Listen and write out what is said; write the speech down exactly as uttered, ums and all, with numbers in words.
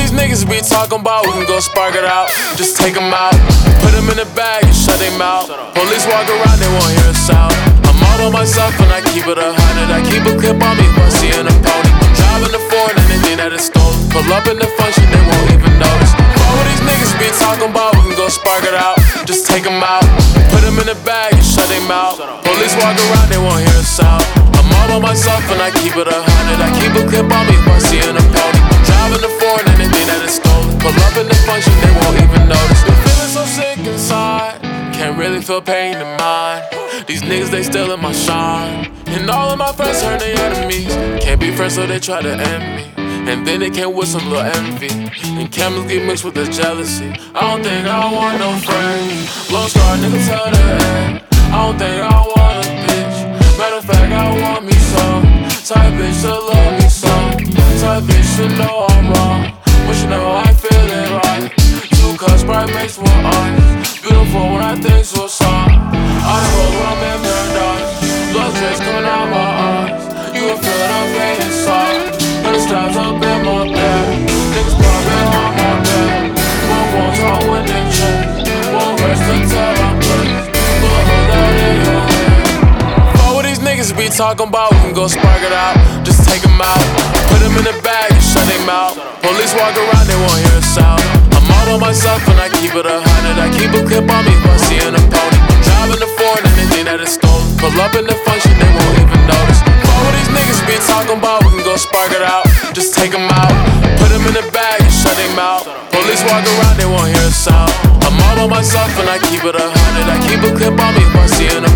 these niggas be talking about, we can go spark it out. Just take them out, put them in the bag and shut them out. Police walk around, they won't hear us out. I'm out on myself and I keep it a hundred. I keep a clip on me if I see an opponent. I'm driving the Ford and anything that is stolen. Pull up in the function, they won't even notice. All these niggas be talking about, we can go spark it out. Just take them out, put them in the bag and shut them out. Police walk around, they won't hear us out. I'm all on myself and I keep it a hundred. I keep a clip on me if I see an opponent. I'm driving the Ford and anything that is stolen. Pull up in the function, they won't even notice. Been feeling so sick inside, can't really feel pain in mind. These niggas, they stealing my shine. And all of my friends turn they enemies. Can't be friends so they try to end me. And then they came with some little envy. And cameras get mixed with the jealousy. I don't think I want no friends. Lone Star, nigga, tell the end. I don't think I want a bitch. Matter of fact, I want me some. Type bitch to love me some. Type bitch to know I'm wrong, but you know I feel it right. Two cups, bright makes one honest. Beautiful when I think so soft. I swear when I'm in paradise. Blood drips coming out my eyes. You can feel the pain inside. And the stabs up in my bed. Niggas popping on my bed. One won't talk when they change. Won't rest until I'm blessed. Put a hood out in your head. Fuck what these niggas be talking about, we can go spark it out. Just take them out, put them in the bag and shut them out. Police walk around, they won't hear us out. I'm out on myself and I keep it a hundred. I keep a clip on me if I see an opponent. I'm driving the Ford and anything that is stolen. Pull up in the function, they won't even notice. Fuck what these niggas be talking about, we can go spark it out. Just take them out, put them in the bag and shut them out. Police walk around, they won't hear us out. I'm all on myself and I keep it a hundred. I keep a clip on me if I see an